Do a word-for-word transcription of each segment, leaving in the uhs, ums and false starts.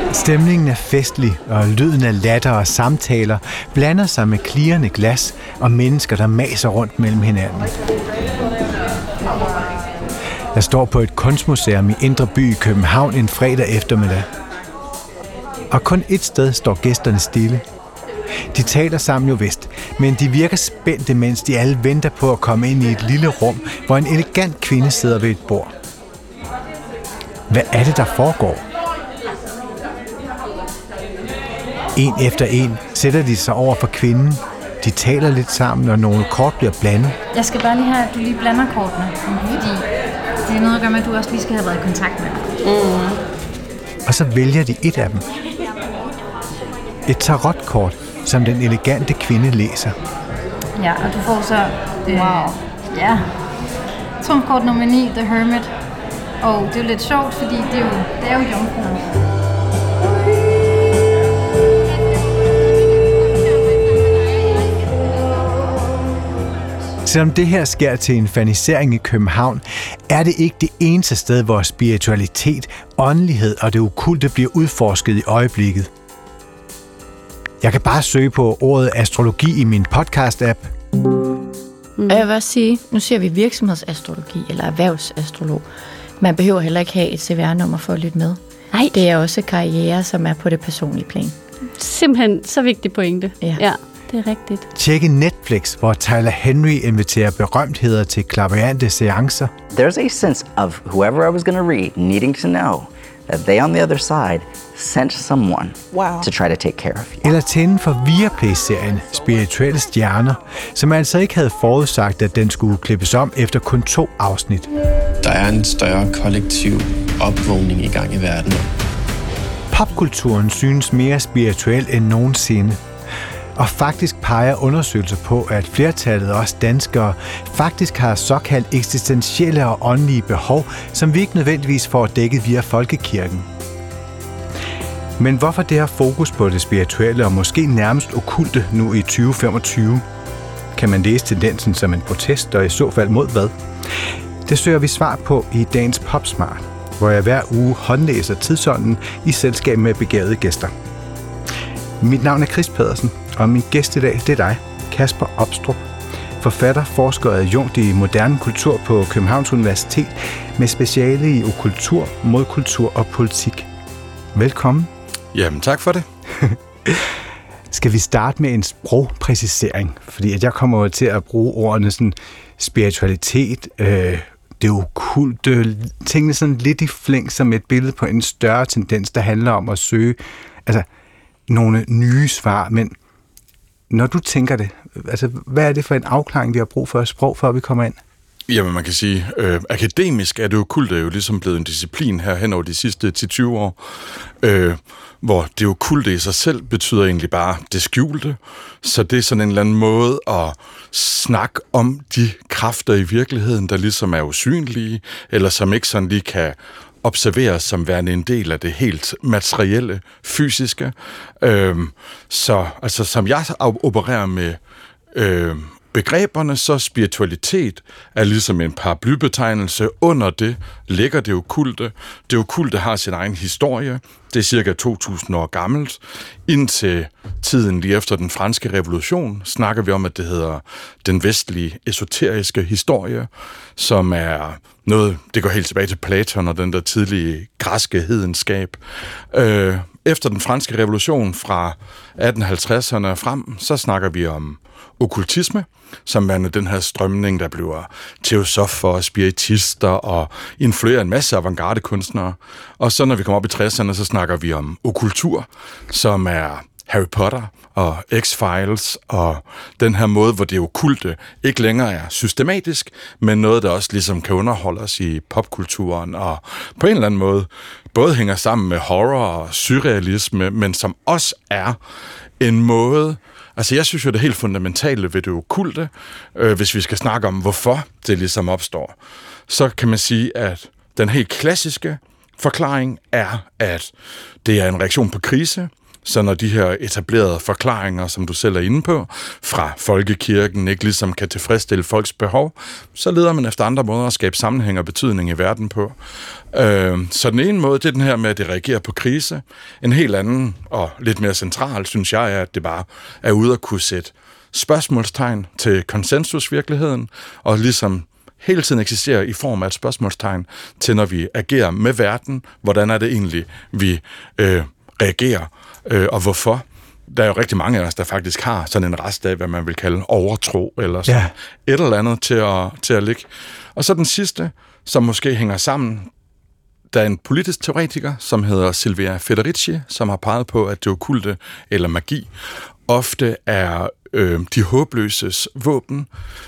Stemningen er festlig, og lyden af latter og samtaler blander sig med klirrende glas og mennesker, der maser rundt mellem hinanden. Jeg står på et kunstmuseum i Indre By i København en fredag eftermiddag. Og kun et sted står gæsterne stille. De taler sammen jo vist, men de virker spændte, mens de alle venter på at komme ind i et lille rum, hvor en elegant kvinde sidder ved et bord. Hvad er det, der foregår? En efter en sætter de sig over for kvinden. De taler lidt sammen, og nogle kort bliver blandet. Jeg skal bare lige have, at du lige blander kortene, fordi det er noget at gøre med, at du også lige skal have været i kontakt med. Mm. Og så vælger de et af dem. Et tarotkort, som den elegante kvinde læser. Ja, og du får så... Øh, wow. Ja. Trumfkort nummer ni, The Hermit. Og det er jo lidt sjovt, fordi det er jo, det er jo jomfruen. Selvom det her sker til en fanisering i København, er det ikke det eneste sted, hvor spiritualitet, åndelighed og det okkulte bliver udforsket i øjeblikket. Jeg kan bare søge på ordet astrologi i min podcast-app. Mm. Jeg vil også sige, nu siger vi virksomhedsastrologi eller erhvervsastrolog. Man behøver heller ikke have et C V R-nummer for at lytte med. Nej. Det er også karriere, som er på det personlige plan. Simpelthen så vigtig pointe. Ja. ja. Det er rigtigt. Tjek Netflix, hvor Tyler Henry inviterer berømtheder til klaverante seancer. There's a sense of whoever I was going to read needing to know that they on the other side sent someone wow. to try to take care of you. Eller tænde for Viaplay-serien Spirituelle Stjerner, som altså ikke havde forudsagt, at den skulle klippes om efter kun to afsnit. Der er en større kollektiv opvågning i gang i verden. Popkulturen synes mere spirituel end nogensinde. Og faktisk peger undersøgelser på, at flertallet af os danskere faktisk har såkaldt eksistentielle og åndelige behov, som vi ikke nødvendigvis får dækket via folkekirken. Men hvorfor det her fokus på det spirituelle og måske nærmest okkulte nu i tyve femogtyve? Kan man læse tendensen som en protest, og i så fald mod hvad? Det søger vi svar på i dagens Popsmart, hvor jeg hver uge håndlæser tidsånden i selskab med begavede gæster. Mit navn er Chris Pedersen, og min gæst i dag, det er dig, Kasper Opstrup, forfatter, forsker og adjunkt i moderne kultur på Københavns Universitet med speciale i okkultur, modkultur og politik. Velkommen. Jamen, tak for det. Skal vi starte med en sprogpræcisering? Fordi at jeg kommer til at bruge ordene sådan spiritualitet, øh, det okkulte, tingene sådan lidt i flæng som et billede på en større tendens, der handler om at søge altså, nogle nye svar, men når du tænker det, altså, hvad er det for en afklaring, vi har brug for at sprog, før vi kommer ind? Jamen, man kan sige, øh, akademisk er det okkulte jo ligesom blevet en disciplin her hen over de sidste ti til tyve år, øh, hvor det okkulte i sig selv betyder egentlig bare det skjulte, så det er sådan en eller anden måde at snakke om de kræfter i virkeligheden, der ligesom er usynlige, eller som ikke sådan lige kan observeres som værende en del af det helt materielle, fysiske. Øhm, så altså, som jeg opererer med øh, begreberne, så spiritualitet er ligesom en paraplybetegnelse. Under det ligger det okkulte. Det okkulte har sin egen historie. Det er cirka to tusind år gammelt. Indtil tiden lige efter den franske revolution snakker vi om, at det hedder den vestlige esoteriske historie, som er noget, det går helt tilbage til Platon og den der tidlige græske hedenskab. Øh, efter den franske revolution fra atten halvtredserne frem, så snakker vi om okkultisme, som er den her strømning, der bliver teosoffer og spiritister og influerer en masse avantgarde-kunstnere. Og så når vi kommer op i tresserne, så snakker vi om okkultur, som er Harry Potter og X-Files og den her måde, hvor det okkulte ikke længere er systematisk, men noget, der også ligesom kan underholde os i popkulturen og på en eller anden måde både hænger sammen med horror og surrealisme, men som også er en måde. Altså, jeg synes jo, det helt fundamentale ved det okkulte, øh, hvis vi skal snakke om, hvorfor det ligesom opstår, så kan man sige, at den helt klassiske forklaring er, at det er en reaktion på krise, Så når de her etablerede forklaringer, som du selv er inde på, fra folkekirken ikke ligesom kan tilfredsstille folks behov, så leder man efter andre måder at skabe sammenhæng og betydning i verden på. Øh, så den ene måde, det er den her med, at det reagerer på krise. En helt anden og lidt mere central, synes jeg, er, at det bare er ude at kunne sætte spørgsmålstegn til konsensusvirkeligheden, og ligesom hele tiden eksisterer i form af et spørgsmålstegn til, når vi agerer med verden, hvordan er det egentlig, vi øh, reagerer, øh, og hvorfor. Der er jo rigtig mange af os, der faktisk har sådan en rest af, hvad man vil kalde overtro, eller sådan ja. et eller andet til at, til at ligge. Og så den sidste, som måske hænger sammen, der er en politisk teoretiker, som hedder Silvia Federici, som har peget på, at det okkulte eller magi ofte er øh, de håbløses våben.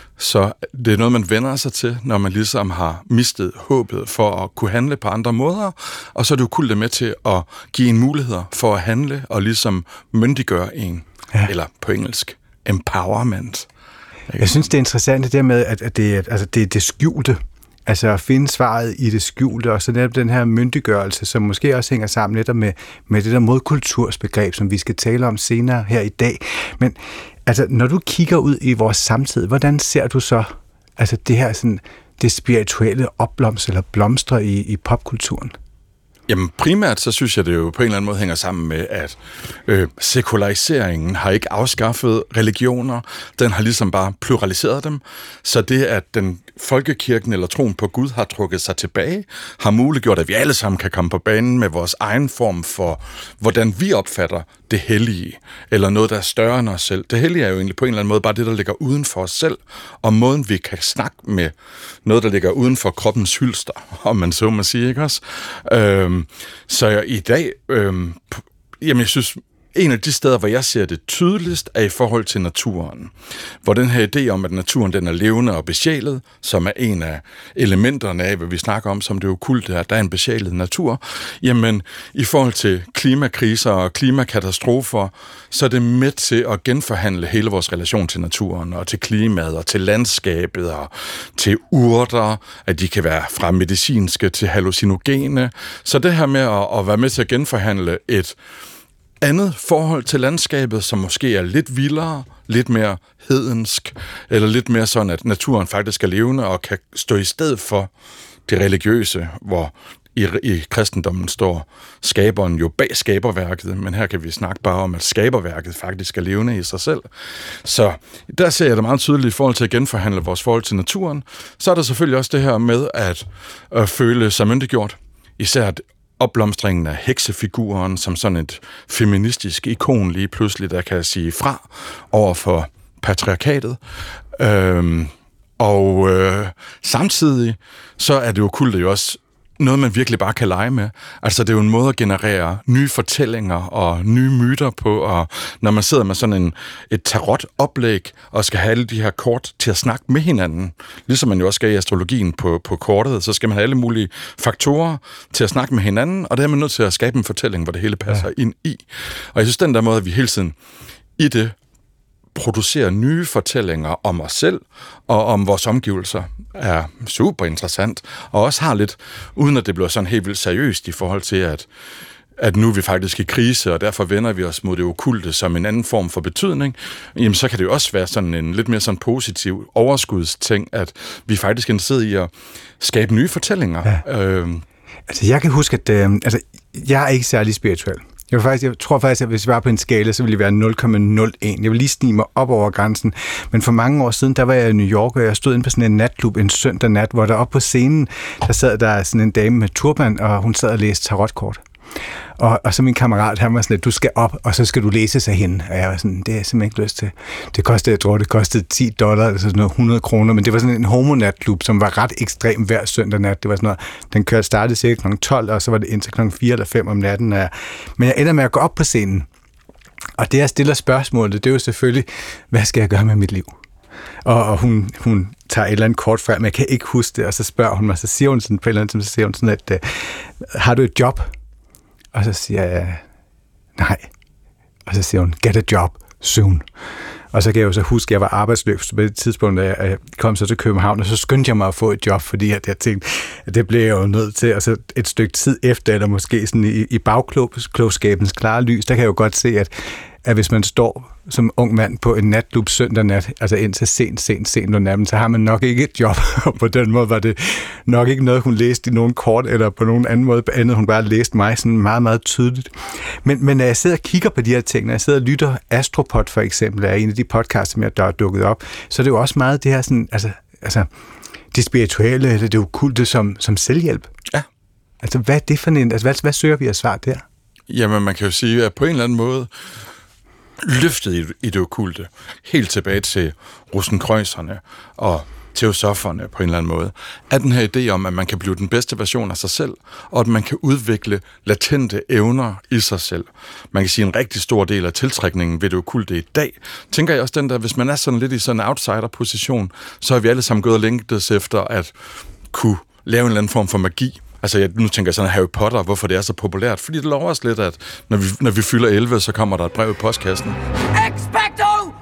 Så det er noget, man vender sig til, når man ligesom har mistet håbet for at kunne handle på andre måder, og så er det okkulte med til at give en muligheder for at handle og ligesom myndiggøre en, ja. Eller på engelsk, empowerment. Jeg synes, det er interessant det der med, at det, altså det er det skjulte. Altså at finde svaret i det skjulte, og så netop den her myndiggørelse, som måske også hænger sammen netop med, med det der modkultursbegreb, som vi skal tale om senere her i dag. Men altså, når du kigger ud i vores samtid, hvordan ser du så altså det her sådan, det spirituelle opblomst eller blomstre i, i popkulturen? Jamen primært så synes jeg, det jo på en eller anden måde hænger sammen med, at øh, sekulariseringen har ikke afskaffet religioner, den har ligesom bare pluraliseret dem, så det, at den folkekirken eller troen på Gud har trukket sig tilbage, har muliggjort, at vi alle sammen kan komme på banen med vores egen form for, hvordan vi opfatter det hellige, eller noget, der er større end os selv. Det hellige er jo egentlig på en eller anden måde bare det, der ligger uden for os selv, og måden, vi kan snakke med noget, der ligger uden for kroppens hylster, om man så må sige, ikke også? Øhm, så jeg, i dag, øhm, jamen jeg synes, en af de steder, hvor jeg ser det tydeligst, er i forhold til naturen. Hvor den her idé om, at naturen den er levende og besjælet, som er en af elementerne af, hvad vi snakker om, som det okkulte, at der er en besjælet natur. Jamen, i forhold til klimakriser og klimakatastrofer, så er det med til at genforhandle hele vores relation til naturen, og til klimaet, og til landskabet, og til urter, at de kan være fra medicinske til hallucinogene. Så det her med at, at være med til at genforhandle et andet forhold til landskabet, som måske er lidt vildere, lidt mere hedensk, eller lidt mere sådan, at naturen faktisk er levende og kan stå i stedet for det religiøse, hvor i, i kristendommen står skaberen jo bag skaberværket, men her kan vi snakke bare om, at skaberværket faktisk er levende i sig selv. Så der ser jeg det meget tydeligt i forhold til at genforhandle vores forhold til naturen. Så er der selvfølgelig også det her med at, at føle sig myndiggjort, især opblomstringen af heksefiguren som sådan et feministisk ikon lige pludselig, der kan sige fra over for patriarkatet. Øhm, og øh, samtidig så er det okkulte jo også noget, man virkelig bare kan lege med. Altså, det er jo en måde at generere nye fortællinger og nye myter på, og når man sidder med sådan en, et tarot-oplæg og skal have alle de her kort til at snakke med hinanden, ligesom man jo også skal i astrologien på, på kortet, så skal man have alle mulige faktorer til at snakke med hinanden, og det er man nødt til at skabe en fortælling, hvor det hele passer ja. ind i. Og jeg synes, den der måde, at vi hele tiden i det producerer nye fortællinger om os selv og om vores omgivelser, er super interessant, og også har lidt, uden at det bliver sådan helt vildt seriøst i forhold til, at, at nu er vi faktisk i krise, og derfor vender vi os mod det okkulte som en anden form for betydning, jamen så kan det jo også være sådan en lidt mere sådan positiv overskudsting, at vi faktisk er interesseret i at skabe nye fortællinger. Ja. Øhm. Altså jeg kan huske, at øh, altså, jeg er ikke særlig spirituel. Jeg, vil faktisk, jeg tror faktisk, at hvis vi var på en skala, så ville det være nul komma nul en. Jeg vil lige snige mig op over grænsen. Men for mange år siden, der var jeg i New York, og jeg stod inde på sådan en natklub en søndag nat, hvor der oppe på scenen, der sad der sådan en dame med turban, og hun sad og læste tarotkort. Og, og så min kammerat, han var sådan lidt, du skal op, og så skal du læse sig hende. Og jeg var sådan, det er jeg simpelthen ikke lyst til. Det kostede, jeg tror, det kostede ti dollar, eller sådan noget, hundrede kroner, men det var sådan en homonatklub, som var ret ekstrem hver søndag nat. Det var sådan noget, den kørte startede cirka klokken tolv, og så var det indtil klokken fire eller fem om natten. Men jeg ender med at gå op på scenen. Og det, jeg stiller spørgsmålet, det er jo selvfølgelig, hvad skal jeg gøre med mit liv? Og, og hun, hun tager et eller andet kort frem, men jeg kan ikke huske det, og så spørger hun mig, så siger hun sådan, på et eller andet, så siger hun sådan, at har du et job? Og så siger jeg, nej. Og så siger hun, get a job soon. Og så kan jeg jo så huske, at jeg var arbejdsløs på det tidspunkt, da jeg kom så til København, og så skyndte jeg mig at få et job, fordi at jeg tænkte, at det blev jeg jo nødt til. Og så et stykke tid efter, eller måske sådan i, i bagklogskabens klare lys, der kan jeg jo godt se, at, at hvis man står som ung mand på en natklub søndag nat, altså indtil sent, sent, sent om natten, så har man nok ikke et job. Og på den måde var det nok ikke noget, hun læste i nogen kort, eller på nogen anden måde andet. Hun bare læste mig sådan meget, meget tydeligt. Men, men når jeg sidder og kigger på de her ting, når jeg sidder og lytter, Astropod for eksempel, er en af de podcasts, som jeg, der er dukket op, så er det jo også meget det her sådan, altså, altså det spirituelle, eller det okulte som, som selvhjælp. Ja. Altså, hvad er det for en, altså, hvad, hvad søger vi at svare der? Jamen, man kan jo sige, at på en eller anden måde, løftet i det okulte, helt tilbage til rosenkreuzerne og teosoferne på en eller anden måde, er den her idé om, at man kan blive den bedste version af sig selv, og at man kan udvikle latente evner i sig selv. Man kan sige, en rigtig stor del af tiltrækningen ved det okulte i dag, tænker jeg også den der, hvis man er sådan lidt i sådan en outsider-position, så har vi alle sammen gået og længtes efter at kunne lave en eller anden form for magi. Altså, jeg, nu tænker jeg sådan, Harry Potter, hvorfor det er så populært. Fordi det lover os lidt, at når vi, når vi fylder elleve, så kommer der et brev i postkassen. Expecto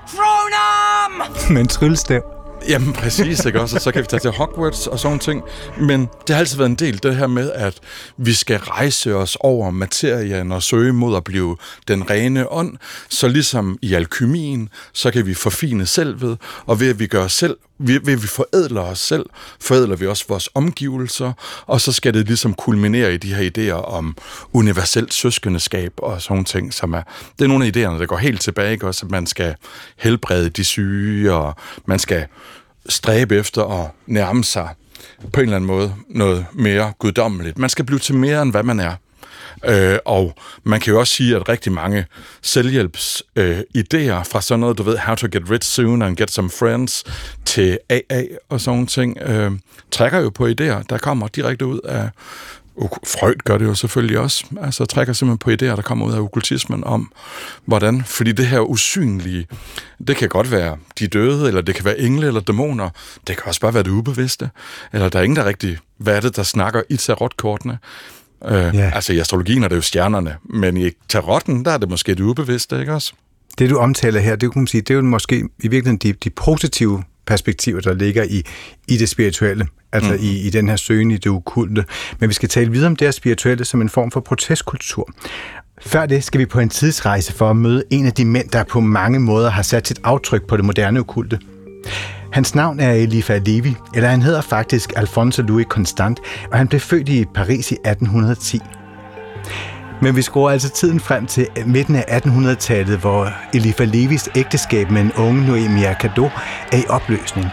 Patronum! Med en tryllestav. Jamen, præcis, ikke også? Og så kan vi tage til Hogwarts og sådan ting. Men det har altid været en del, det her med, at vi skal rejse os over materien og søge mod at blive den rene ånd. Så ligesom i alkymien, så kan vi forfine selvet, og ved at vi gør os selv, ved at vi forædler os selv, forædler vi også vores omgivelser, og så skal det ligesom kulminere i de her idéer om universelt søskendeskab og sådan ting, som er, det er nogle af idéerne, der går helt tilbage, ikke også? At man skal helbrede de syge, og man skal stræbe efter at nærme sig på en eller anden måde noget mere guddommeligt. Man skal blive til mere, end hvad man er. Øh, og man kan jo også sige, at rigtig mange selvhjælps øh, idéer fra sådan noget, du ved, how to get rich soon and get some friends, til A A og sådan ting, øh, trækker jo på idéer, der kommer direkte ud af Freud gør det jo selvfølgelig også, altså trækker simpelthen på idéer, der kommer ud af okkultismen om, hvordan, fordi det her usynlige, det kan godt være de døde, eller det kan være engle eller dæmoner, det kan også bare være det ubevidste, eller der er ingen, der rigtig, hvad er det, der snakker i tarotkortene. Øh, yeah. Altså i astrologien er det jo stjernerne, men i tarotten, der er det måske det ubevidste, ikke også? Det du omtaler her, det kan man sige, det er jo måske i virkeligheden de, de positive perspektiver, der ligger i, i det spirituelle, altså mm. i, i den her søgen i det okulte. Men vi skal tale videre om det her spirituelle som en form for protestkultur. Før det skal vi på en tidsrejse for at møde en af de mænd, der på mange måder har sat sit aftryk på det moderne okulte. Hans navn er Eliphas Levi, eller han hedder faktisk Alphonse Louis Constant, og han blev født i Paris i atten hundrede og ti. Men vi skruer altså tiden frem til midten af attenhundredetallet, hvor Eliphas Levis ægteskab med en unge Noémie Cadot er i opløsning.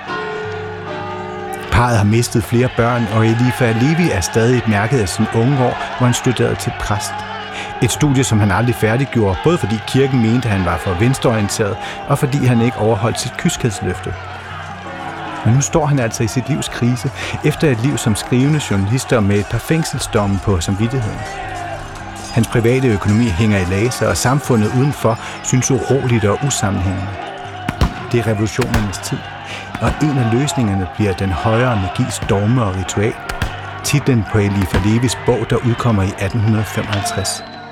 Parret har mistet flere børn, og Eliphas Levi er stadig et mærket af sine unge år, hvor han studerede til præst. Et studie, som han aldrig færdiggjorde, både fordi kirken mente, at han var for venstreorienteret, og fordi han ikke overholdt sit kyskhedsløfte. Men nu står han altså i sit livs krise, efter et liv som skrivende journalister med et par fængselsdomme på samvittigheden. Hans private økonomi hænger i laser, og samfundet udenfor synes uroligt og usammenhængende. Det er revolutionernes tid, og en af løsningerne bliver den højere magis dogme og ritual. Titlen på Eliphas Levis bog, der udkommer i atten femoghalvtreds.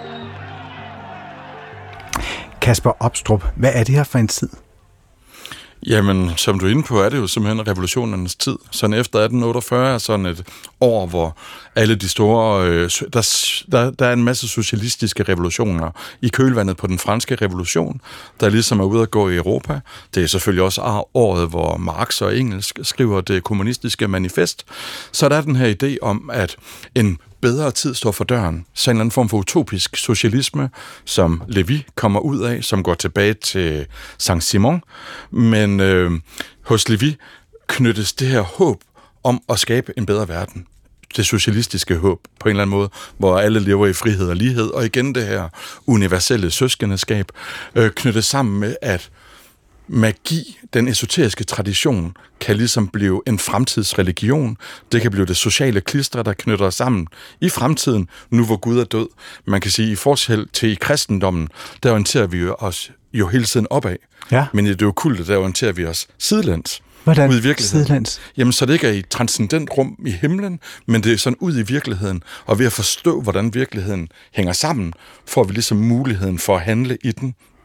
Kasper Opstrup, hvad er det her for en tid? Jamen, som du er inde på, er det jo simpelthen revolutionernes tid. Sådan efter atten otteogfyrre er sådan et år, hvor alle de store... Øh, der, der, der er en masse socialistiske revolutioner i kølvandet på den franske revolution, der ligesom er ude at gå i Europa. Det er selvfølgelig også året, hvor Marx og Engels skriver det kommunistiske manifest. Så der er den her idé om, at en bedre tid står for døren. Så en eller anden form for utopisk socialisme, som Levi kommer ud af, som går tilbage til Saint-Simon. Men øh, hos Levi knyttes det her håb om at skabe en bedre verden. Det socialistiske håb på en eller anden måde, hvor alle lever i frihed og lighed. Og igen det her universelle søskendeskab øh, knyttes sammen med, at magi, den esoteriske tradition, kan ligesom blive en fremtidsreligion. Det kan blive det sociale klistre, der knytter os sammen i fremtiden, nu hvor Gud er død. Man kan sige, i forskel til i kristendommen, der orienterer vi os jo hele tiden opad. Ja. Men i det okulte, der orienterer vi os sidelæns. Hvordan ud i virkeligheden. Sidelæns? Jamen, så det ikke er i et transcendent rum i himlen, men det er sådan ud i virkeligheden. Og ved at forstå, hvordan virkeligheden hænger sammen, får vi ligesom muligheden for at handle i den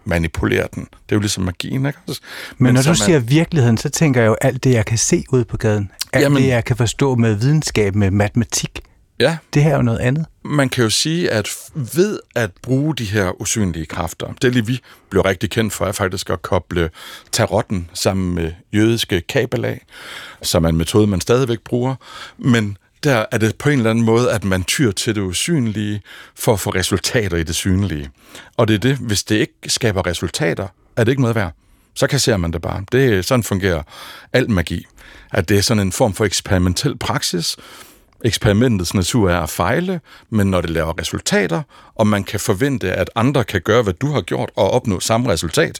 manipulere den. Det er jo ligesom magien, ikke? Men, Men når du man... siger virkeligheden, så tænker jeg jo alt det, jeg kan se ude på gaden. Alt Jamen... det, jeg kan forstå med videnskab, med matematik. Ja. Det her er jo noget andet. Man kan jo sige, at ved at bruge de her usynlige kræfter, det lige vi blev rigtig kendt for, er faktisk at koble tarotten sammen med jødiske kabelag, som er en metode, man stadigvæk bruger. Men der er det på en eller anden måde, at man tyr til det usynlige for at få resultater i det synlige. Og det er det, hvis det ikke skaber resultater, er det ikke noget værd. Så kasserer man det bare. Det, sådan fungerer al magi. At det er sådan en form for eksperimentel praksis. Eksperimentets natur er at fejle, men når det laver resultater, og man kan forvente, at andre kan gøre, hvad du har gjort, og opnå samme resultat,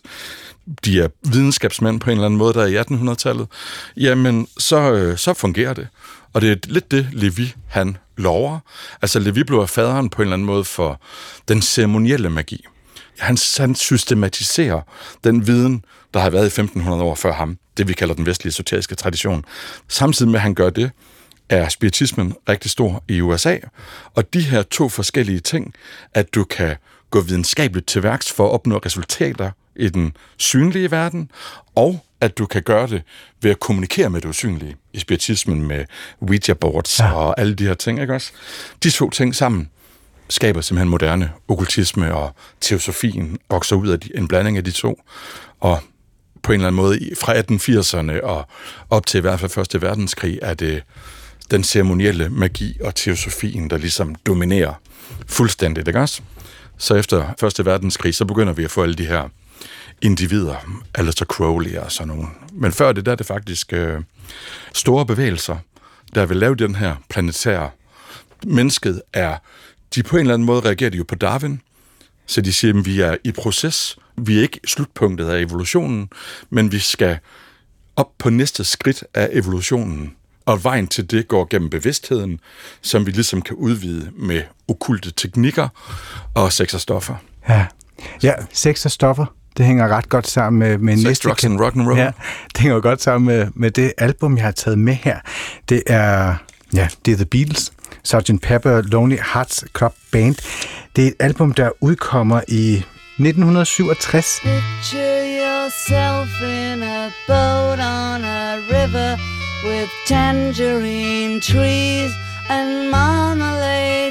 de er videnskabsmænd på en eller anden måde, der er i attenhundredetallet, jamen, så, så fungerer det. Og det er lidt det, Levi, han lover. Altså, Levi blev faderen på en eller anden måde for den ceremonielle magi. Han, han systematiserer den viden, der har været i femten hundrede år før ham, det vi kalder den vestlige esoteriske tradition. Samtidig med, at han gør det, er spiritismen rigtig stor i U S A, og de her to forskellige ting, at du kan gå videnskabeligt til værks for at opnå resultater i den synlige verden, og at du kan gøre det ved at kommunikere med det usynlige i spiritismen med Ouija-boards ja. og alle de her ting, ikke også? De to ting sammen skaber simpelthen moderne okkultisme, og teosofien vokser ud af de, en blanding af de to, og på en eller anden måde fra atten firserne og op til i hvert fald første verdenskrig er det den ceremonielle magi og teosofien, der ligesom dominerer fuldstændigt, ikke også? Så efter første verdenskrig, så begynder vi at få alle de her individer, Aleister Crowley og sådan nogle. Men før det, der er det faktisk øh, store bevægelser, der vil lave den her planetære. Mennesket er, de på en eller anden måde reagerer de jo på Darwin, så de siger, at vi er i proces, vi er ikke slutpunktet af evolutionen, men vi skal op på næste skridt af evolutionen. Og vejen til det går gennem bevidstheden, som vi ligesom kan udvide med okkulte teknikker og sex og stoffer. Ja, ja sex og stoffer, det hænger ret godt sammen med, med sex, næste... drugs and rock and roll. Ja, det hænger godt sammen med, med det album, jeg har taget med her. Det er, ja, det er The Beatles, sergeant Pepper Lonely Hearts Club Band. Det er et album, der udkommer i nitten syvogtres. Picture yourself in a boat on a river with tangerine trees and marmalade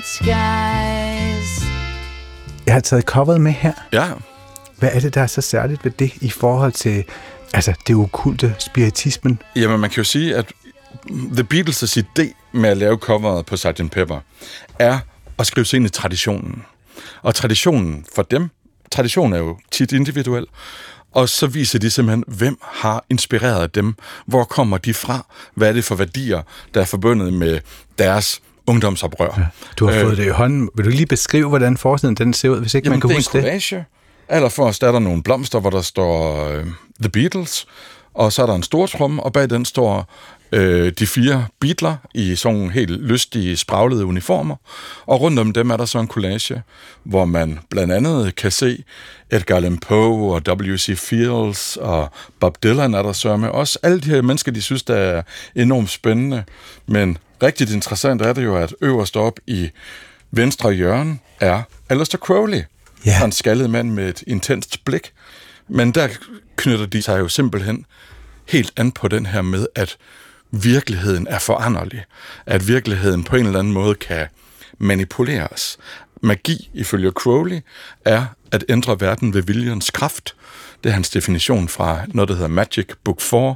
skies. Jeg har taget coveret med her. Ja. Hvad er det, der er så særligt ved det i forhold til altså, det okkulte, spiritismen? Jamen, man kan jo sige, at The Beatles' idé med at lave coveret på sergeant Pepper er at skrive sig ind i traditionen. Og traditionen for dem, traditionen er jo tit individuel, og så viser de simpelthen, hvem har inspireret dem, hvor kommer de fra, hvad er det for værdier, der er forbundet med deres ungdomsoprør. Ja, du har fået øh, det i hånden. Vil du lige beskrive, hvordan forsiden den ser ud, hvis ikke jamen, man kan huske det? Det er en collage. Allerførst er der nogle blomster, hvor der står uh, The Beatles, og så er der en stor trum, og bag den står øh, de fire Beatler i sådan nogle helt lystige, spraglede uniformer, og rundt om dem er der så en collage, hvor man blandt andet kan se Edgar Allan Poe og W C Fields og Bob Dylan er der så med. Også alle de her mennesker, de synes, der er enormt spændende, men rigtig interessant er det jo, at øverst op i venstre hjørne er Aleister Crowley. Yeah. En skaldet mand med et intenst blik. Men der knytter de sig jo simpelthen helt an på den her med, at virkeligheden er foranderlig. At virkeligheden på en eller anden måde kan manipuleres. Magi, ifølge Crowley, er at ændre verden ved viljens kraft. Det er hans definition fra noget, der hedder Magic Book fire.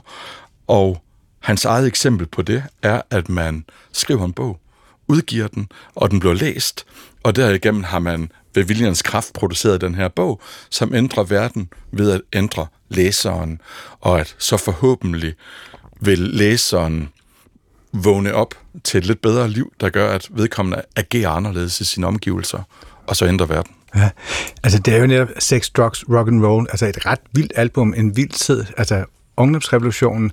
Og hans eget eksempel på det er, at man skriver en bog, udgiver den, og den bliver læst. Og derigennem har man ved viljens kraft produceret den her bog, som ændrer verden ved at ændre læseren, og at så forhåbentlig vil læseren vågne op til et lidt bedre liv, der gør, at vedkommende agerer anderledes i sine omgivelser, og så ændrer verden. Ja, altså det er jo netop sex, drugs, rock and roll, altså et ret vildt album, en vild tid, altså ungdomsrevolutionen.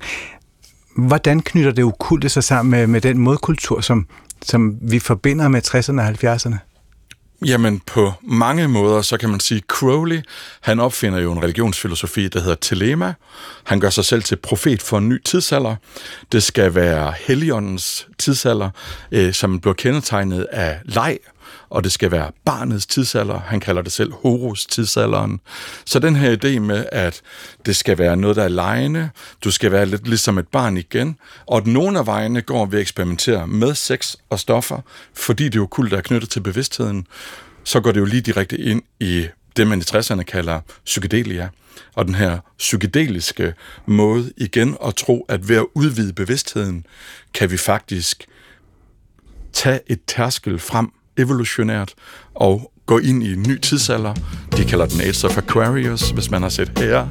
Hvordan knytter det okkulte sig sammen med, med den modkultur, som, som vi forbinder med tresserne og halvfjerdserne? Jamen, på mange måder, så kan man sige, Crowley, han opfinder jo en religionsfilosofi, der hedder telema. Han gør sig selv til profet for en ny tidsalder. Det skal være Helligåndens tidsalder, øh, som bliver kendetegnet af leg, og det skal være barnets tidsalder. Han kalder det selv Horus tidsalderen. Så den her idé med, at det skal være noget, der er legende, du skal være lidt ligesom et barn igen, og at nogle af vejene går ved at eksperimentere med sex og stoffer, fordi det jo kult er knyttet til bevidstheden, så går det jo lige direkte ind i det, man i tresserne kalder psykedelia. Og den her psykedeliske måde igen at tro, at ved at udvide bevidstheden, kan vi faktisk tage et tærskel frem evolutionært og gå ind i en ny tidsalder. De kalder den Age of Aquarius, hvis man har set her.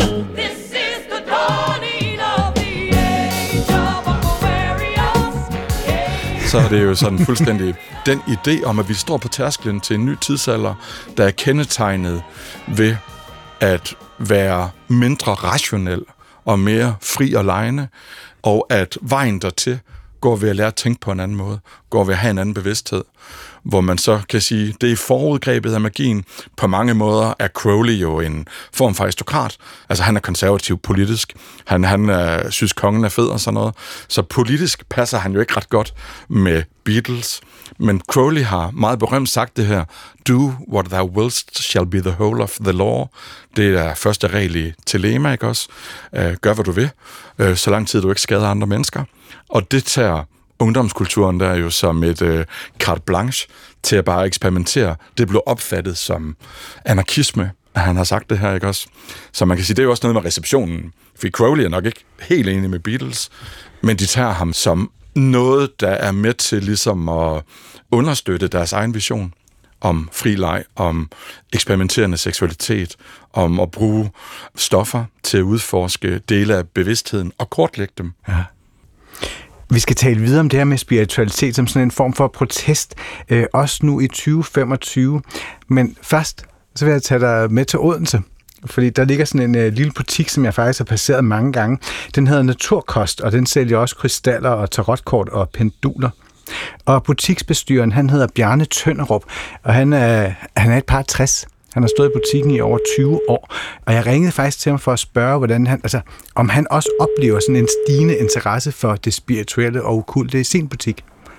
Så er det jo sådan fuldstændig den idé om, at vi står på tærsklen til en ny tidsalder, der er kendetegnet ved at være mindre rationel og mere fri og legende, og at vejen dertil går ved at lære at tænke på en anden måde, går ved at have en anden bevidsthed, hvor man så kan sige, det er forudgrebet af magien. På mange måder er Crowley jo en form for aristokrat. Altså han er konservativ politisk. Han, han er, synes, kongen er fed og sådan noget. Så politisk passer han jo ikke ret godt med Beatles. Men Crowley har meget berømt sagt det her, do what thou willst shall be the whole of the law. Det er første regel i Telema, ikke også? Gør, hvad du vil, så lang tid du ikke skader andre mennesker. Og det tager ungdomskulturen der jo som et øh, carte blanche til at bare eksperimentere. Det blev opfattet som anarkisme, at han har sagt det her, ikke også? Så man kan sige, det er jo også noget med receptionen. For Crowley er nok ikke helt enig med Beatles, men de tager ham som noget, der er med til ligesom at understøtte deres egen vision om fri leg, om eksperimenterende seksualitet, om at bruge stoffer til at udforske dele af bevidstheden og kortlægge dem. Ja. Vi skal tale videre om det her med spiritualitet som sådan en form for protest, øh, også nu i tyve femogtyve. Men først så vil jeg tage dig med til Odense, fordi der ligger sådan en øh, lille butik, som jeg faktisk har passeret mange gange. Den hedder Naturkost, og den sælger også krystaller og tarotkort og penduler. Og butiksbestyreren, han hedder Bjarne Tønderup, og han er, han er et par tres. Han har stået i butikken i over tyve år, og jeg ringede faktisk til ham for at spørge, hvordan han, altså, om han også oplever sådan en stigende interesse for det spirituelle og okkulte i sin butik.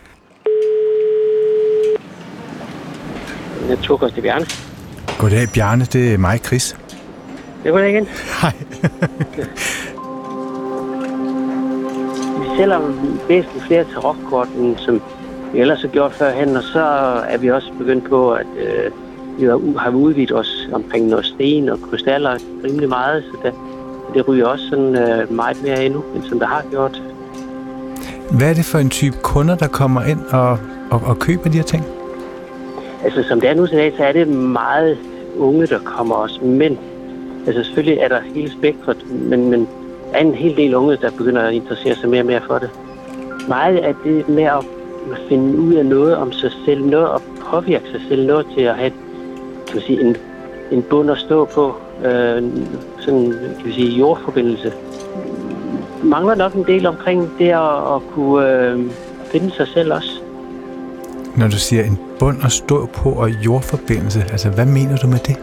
Naturkost til Bjarne. Goddag, Bjarne. Det er mig, Chris. Det var det igen. Hej. Vi sælger væsentligt flere tarotkort, end som vi ellers har gjort førhen, og så er vi også begyndt på, at øh, vi har udvidet os omkring noget sten og krystaller rimelig meget, så det, det ryger også sådan øh, meget mere endnu, end som der har gjort. Hvad er det for en type kunder, der kommer ind og, og, og køber de her ting? Altså som det er nu til dag, så er det meget unge, der kommer også, men altså selvfølgelig er der hele spektret, men, men der er en hel del unge, der begynder at interessere sig mere og mere for det. Meget af det med at finde ud af noget om sig selv, noget at påvirke sig selv, noget til at have kan man sige, en, en bund at stå på, øh, sådan kan vi sige, jordforbindelse. Mangler nok en del omkring det at, at kunne øh, finde sig selv også. Når du siger en bund at stå på og jordforbindelse, altså hvad mener du med det?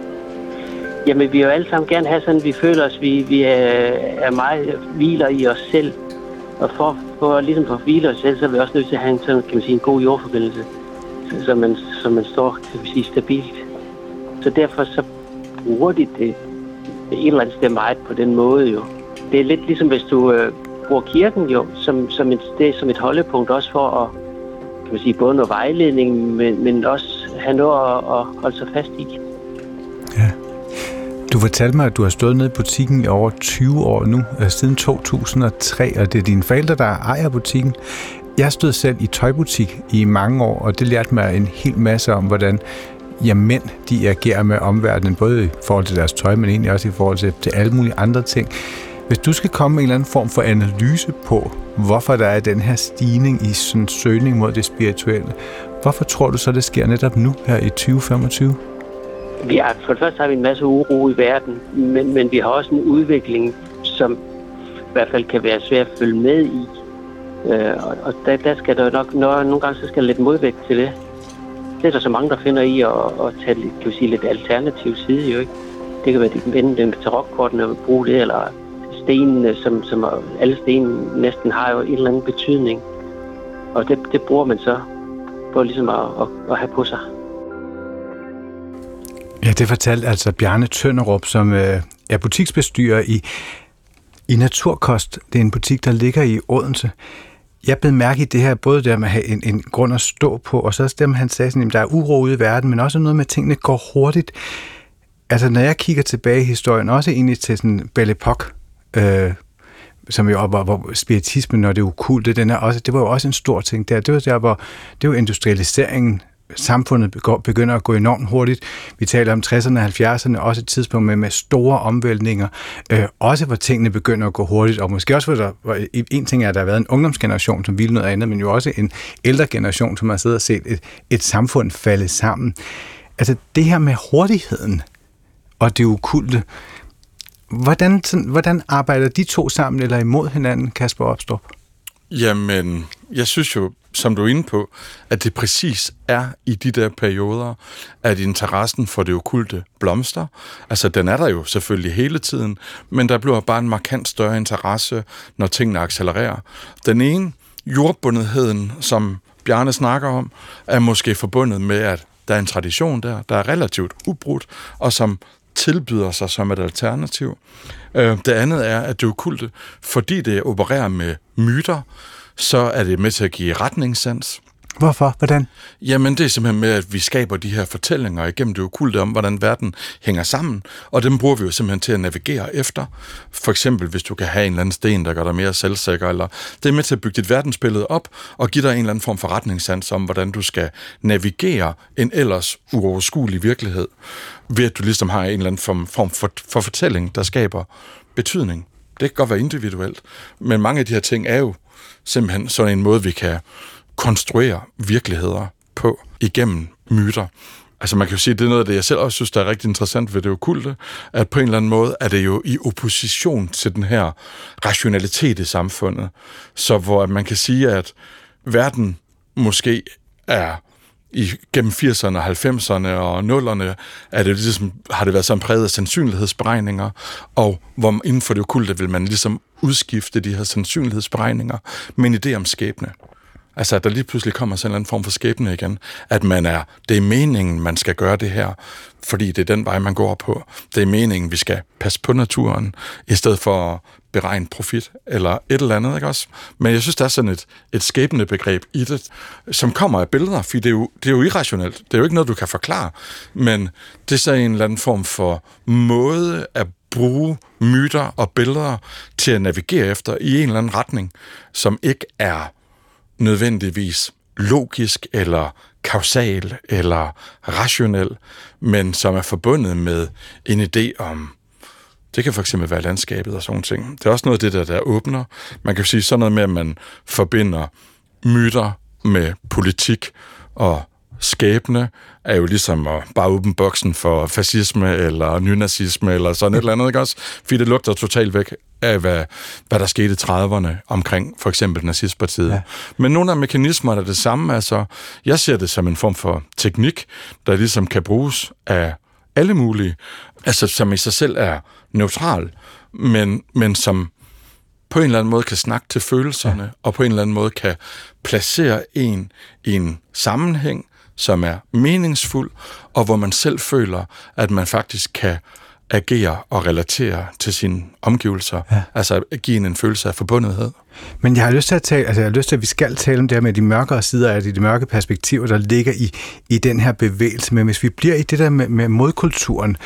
Jamen vi vil jo alle sammen gerne have sådan, vi føler os, vi, vi er, er meget hviler i os selv. Og for, for ligesom for at hvile os selv, så er vi også nødt til at have en, sådan, kan man sige, en god jordforbindelse, så, så, man, så man står kan man sige, stabilt. Så derfor så bruger de det et eller andet sted meget på den måde jo. Det er lidt ligesom hvis du øh, bruger kirken jo som, som, et sted, som et holdepunkt også for at kan man sige, både noget vejledning, men, men også have noget at, at holde sig fast i. Ja. Du fortalte mig, at du har stået nede i butikken i over tyve år nu, siden to tusind og tre, og det er dine forældre, der ejer butikken. Jeg stod selv i tøjbutik i mange år, og det lærte mig en hel masse om, hvordan ja, mænd de agerer med omverdenen, både i forhold til deres tøj, men egentlig også i forhold til, til alle mulige andre ting. Hvis du skal komme med en eller anden form for analyse på, hvorfor der er den her stigning i sådan søgning mod det spirituelle, hvorfor tror du så, det sker netop nu her i tyve femogtyve? Vi har, for det første har vi en masse uro i verden, men, men vi har også en udvikling, som i hvert fald kan være svær at følge med i. Øh, og og der, der skal der nok, når, nogle gange så skal der lidt modvægt til det. Det er der så mange, der finder i at, at tage lidt, kan vi sige, lidt alternativ side, jo ikke? Det kan være, at de vender dem til rockkortene og bruge det, eller stenene, som, som alle sten næsten har jo en eller anden betydning. Og det, det bruger man så for ligesom at, at, at have på sig. Ja, det fortalte altså Bjarne Tønderup, som øh, er butiksbestyrer i, i Naturkost. Det er en butik, der ligger i Odense. Jeg blev mærke i det her, både der med at have en, en grund at stå på, og så også det, han sagde, at der er uro ude i verden, men også noget med, at tingene går hurtigt. Altså, når jeg kigger tilbage i historien, også egentlig til sådan Belle Époque, øh, som jo var, hvor spiritismen og det okkulte, den er også, det var jo også en stor ting der. Det var der, hvor det var industrialiseringen, samfundet begynder at gå enormt hurtigt. Vi taler om tresserne og halvfjerdserne, også et tidspunkt med, med store omvæltninger, øh, også hvor tingene begynder at gå hurtigt, og måske også, hvor der, hvor en ting er, at der har været en ungdomsgeneration, som ville noget andet, men jo også en ældre generation, som har siddet og set et, et samfund falde sammen. Altså det her med hurtigheden og det okkulte, hvordan, hvordan arbejder de to sammen, eller imod hinanden, Kasper Opstrup? Jamen, jeg synes jo, som du er inde på, at det præcis er i de der perioder, at interessen for det okkulte blomster. Altså, den er der jo selvfølgelig hele tiden, men der bliver bare en markant større interesse, når tingene accelererer. Den ene, jordbundetheden, som Bjarne snakker om, er måske forbundet med, at der er en tradition der, der er relativt ubrudt, og som tilbyder sig som et alternativ. Det andet er, at det okkulte, fordi det opererer med myter, så er det med til at give retningssans. Hvorfor? Hvordan? Jamen, det er simpelthen med, at vi skaber de her fortællinger igennem det okkulte om, hvordan verden hænger sammen, og dem bruger vi jo simpelthen til at navigere efter. For eksempel, hvis du kan have en eller anden sten, der gør dig mere selvsikker, eller det er med til at bygge dit verdensbillede op, og give dig en eller anden form for retningssans om, hvordan du skal navigere en ellers uoverskuelig virkelighed, ved at du ligesom har en eller anden form, form for, for fortælling, der skaber betydning. Det kan godt være individuelt, men mange af de her ting er jo simpelthen sådan en måde, vi kan konstruere virkeligheder på igennem myter. Altså man kan jo sige, at det er noget af det, jeg selv også synes, der er rigtig interessant ved det okkulte, at på en eller anden måde er det jo i opposition til den her rationalitet i samfundet. Så hvor man kan sige, at verden måske er i gennem firserne, halvfemserne og nullerne, er det ligesom, har det været sådan præget af sandsynlighedsberegninger, og hvor inden for det okkulte vil man ligesom udskifte de her sandsynlighedsberegninger med en idé om skæbne. Altså, at der lige pludselig kommer sådan en anden form for skæbne igen. At man er, det er meningen, man skal gøre det her, fordi det er den vej, man går på. Det er meningen, vi skal passe på naturen, i stedet for at beregne profit, eller et eller andet, ikke også? Men jeg synes, der er sådan et, et skæbnebegreb i det, som kommer af billeder, for det er, jo, det er jo irrationelt. Det er jo ikke noget, du kan forklare, men det er så en eller anden form for måde at bruge myter og billeder til at navigere efter i en eller anden retning, som ikke er nødvendigvis logisk eller kausal eller rationel, men som er forbundet med en idé om, det kan for eksempel være landskabet og sådan ting. Det er også noget af det, der, der åbner. Man kan sige sådan noget med, at man forbinder myter med politik, og skæbne er jo ligesom at bare åbne boksen for fascisme eller nynazisme eller sådan et eller andet, ikke også? Fordi det lugter totalt væk af, hvad, hvad der skete i trediverne omkring for eksempel nazistpartiet. Ja. Men nogle af mekanismerne er det samme. Altså, jeg ser det som en form for teknik, der ligesom kan bruges af alle mulige, altså som i sig selv er neutral, men, men som på en eller anden måde kan snakke til følelserne, ja. Og på en eller anden måde kan placere en i en sammenhæng, som er meningsfuld, og hvor man selv føler, at man faktisk kan agere og relatere til sine omgivelser. Ja. Altså at give en en følelse af forbundethed. Men jeg har lyst til at tale, altså jeg har lyst til, at vi skal tale om det her med de mørkere sider af det, de mørke perspektiver, der ligger i, i den her bevægelse. Men hvis vi bliver i det der med, med modkulturen.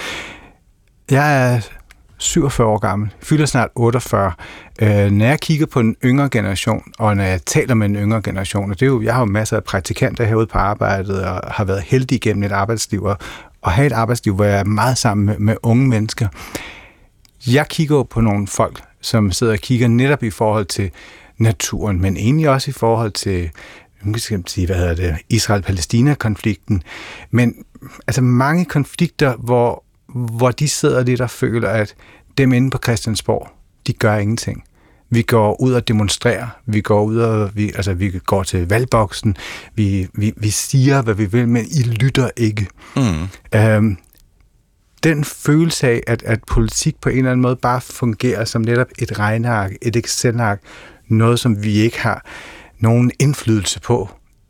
Jeg er syvogfyrre år gammel, fylder snart otteogfyrre. Øh, når jeg kigger på den yngre generation, og når jeg taler med den yngre generation, og det er jo, jeg har jo masser af praktikanter herude på arbejdet, og har været heldig igennem et arbejdsliv, og, og have et arbejdsliv, hvor jeg er meget sammen med, med unge mennesker. Jeg kigger jo på nogle folk, som sidder og kigger netop i forhold til naturen, men egentlig også i forhold til, man kan sige, hvad hedder det, Israel-Palæstina-konflikten. Men altså mange konflikter, hvor hvor de sidder lidt og føler, at dem inde på Christiansborg, de gør ingenting. Vi går ud og demonstrerer, vi går ud og vi, altså, vi går til valgboksen, vi, vi, vi siger, hvad vi vil, men I lytter ikke. Mm. Øhm, den følelse af, at, at politik på en eller anden måde bare fungerer som netop et regneark, et Excel-ark, noget, som vi ikke har nogen indflydelse på,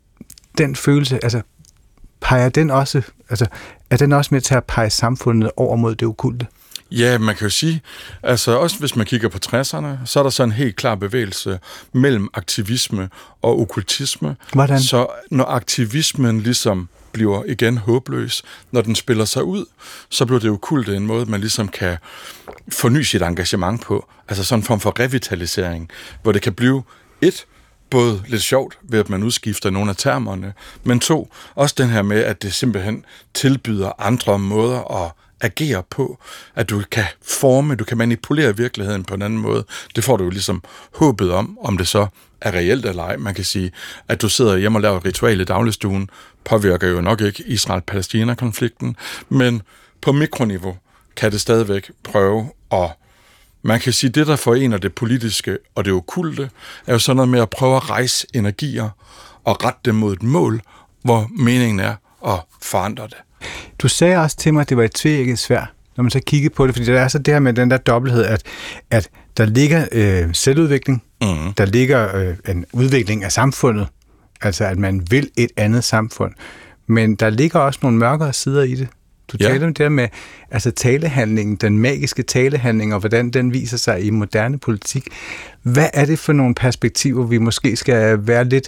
den følelse, altså peger den også, altså er den også med til at pege samfundet over mod det okkulte? Ja, man kan jo sige, altså også hvis man kigger på tresserne, så er der så en helt klar bevægelse mellem aktivisme og okkultisme. Hvordan? Så når aktivismen ligesom bliver igen håbløs, når den spiller sig ud, så bliver det okkulte en måde, man ligesom kan forny sit engagement på. Altså sådan en form for revitalisering, hvor det kan blive et, både lidt sjovt ved, at man udskifter nogle af termerne, men to, også den her med, at det simpelthen tilbyder andre måder at agere på, at du kan forme, du kan manipulere virkeligheden på en anden måde. Det får du jo ligesom håbet om, om det så er reelt eller ej. Man kan sige, at du sidder hjemme og laver et ritual i dagligstuen, påvirker jo nok ikke Israel-Palæstina-konflikten, men på mikroniveau kan det stadigvæk prøve at... Man kan sige, at det, der forener det politiske og det okkulte, er jo sådan noget med at prøve at rejse energier og rette dem mod et mål, hvor meningen er at forandre det. Du sagde også til mig, at det var et tveægget sværd, når man så kiggede på det, fordi der er så det her med den der dobbelthed, at, at der ligger øh, selvudvikling, mm. der ligger øh, en udvikling af samfundet, altså at man vil et andet samfund, men der ligger også nogle mørkere sider i det. Du ja. taler om det der med altså talehandlingen, den magiske talehandling, og hvordan den viser sig i moderne politik. Hvad er det for nogle perspektiver, vi måske skal være lidt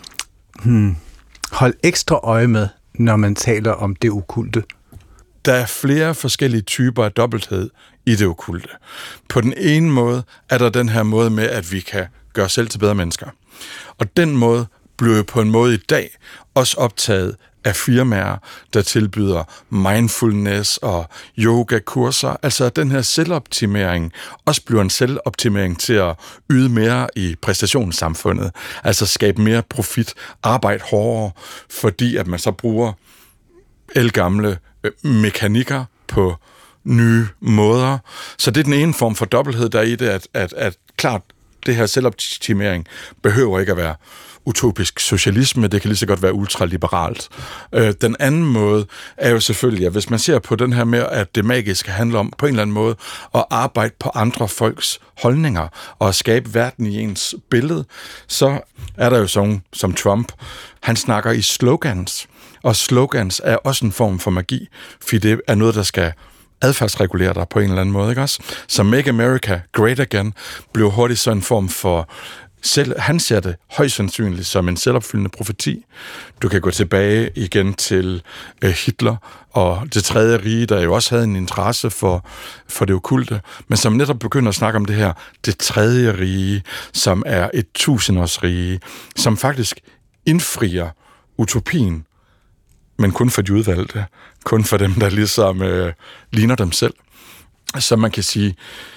hmm, holde ekstra øje med, når man taler om det okkulte? Der er flere forskellige typer af dobbelthed i det okkulte. På den ene måde er der den her måde med, at vi kan gøre os selv til bedre mennesker. Og den måde bliver jo på en måde i dag også optaget af firmaer, der tilbyder mindfulness og yogakurser. Altså den her selvoptimering også bliver en selvoptimering til at yde mere i præstationssamfundet. Altså skabe mere profit, arbejde hårdere, fordi at man så bruger ældgamle mekanikker på nye måder. Så det er den ene form for dobbelthed, der er i det, at, at, at klart, det her selvoptimering behøver ikke at være utopisk socialisme, det kan lige så godt være ultraliberalt. Øh, den anden måde er jo selvfølgelig, at hvis man ser på den her med, at det magiske handler om på en eller anden måde at arbejde på andre folks holdninger og at skabe verden i ens billede, så er der jo sådan som Trump, han snakker i slogans, og slogans er også en form for magi, fordi det er noget, der skal adfærdsregulere dig på en eller anden måde, ikke også? Så Make America Great Again blev hurtigt sådan en form for selv, han ser det højst sandsynligt som en selvopfyldende profeti. Du kan gå tilbage igen til øh, Hitler og det tredje rige, der jo også havde en interesse for, for det okkulte, men som netop begynder at snakke om det her, det tredje rige, som er et tusindårsrige, som faktisk indfrier utopien, men kun for de udvalgte, kun for dem, der ligesom øh, ligner dem selv. Så man kan sige,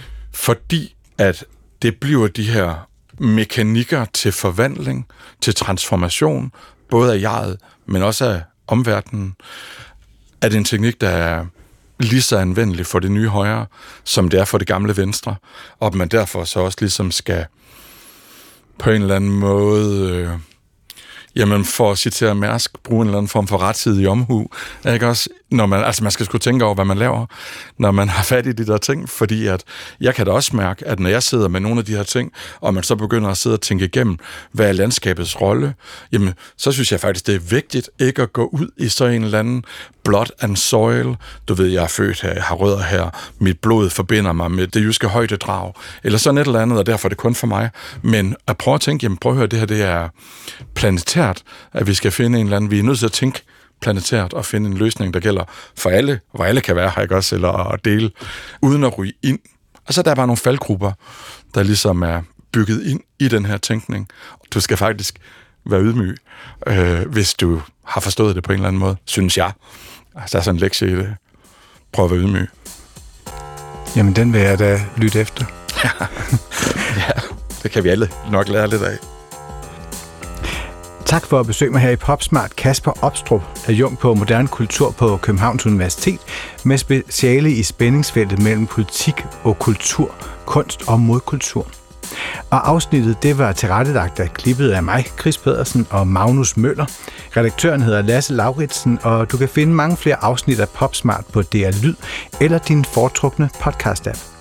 fordi at det bliver de her mekanikker til forvandling, til transformation, både af jeget, men også af omverdenen, er det en teknik, der er lige så anvendelig for det nye højre, som det er for det gamle venstre, og man derfor så også ligesom skal på en eller anden måde... Øh, Jamen, for at citere Mærsk, bruge en eller anden form for rettidig omhu. Ikke også? Når man, altså, man skal sgu tænke over, hvad man laver, når man har fat i de der ting, fordi at jeg kan da også mærke, at når jeg sidder med nogle af de her ting, og man så begynder at sidde og tænke igennem, hvad er landskabets rolle, jamen, så synes jeg faktisk, det er vigtigt ikke at gå ud i så en eller anden blood and soil. Du ved, jeg er født her, jeg har rødder her, mit blod forbinder mig med det jyske højdedrag, eller sådan et eller andet, og derfor er det kun for mig. Men at prøve at tænke, jamen prøv at høre, det her, det er planetært, at vi skal finde en eller anden, vi er nødt til at tænke planetært og finde en løsning, der gælder for alle, hvor alle kan være her, ikke også, eller at dele, uden at ryge ind. Og så er der bare nogle faldgrupper, der ligesom er bygget ind i den her tænkning. Du skal faktisk være ydmyg, øh, hvis du har forstået det på en eller anden måde, synes jeg. Altså, der er sådan en lektie i det. Prøv at være ydmyg. Jamen, den vil jeg da lytte efter. Ja, det kan vi alle nok lære lidt af. Tak for at besøge mig her i PopSmart. Kasper Opstrup, adjunkt på moderne kultur på Københavns Universitet, med speciale i spændingsfeltet mellem politik og kultur, kunst og modkultur. Og afsnittet, det var tilrettelagt af klippet af mig, Chris Pedersen og Magnus Møller. Redaktøren hedder Lasse Lauritsen, og du kan finde mange flere afsnit af PopSmart på D R Lyd eller din foretrukne podcast-app.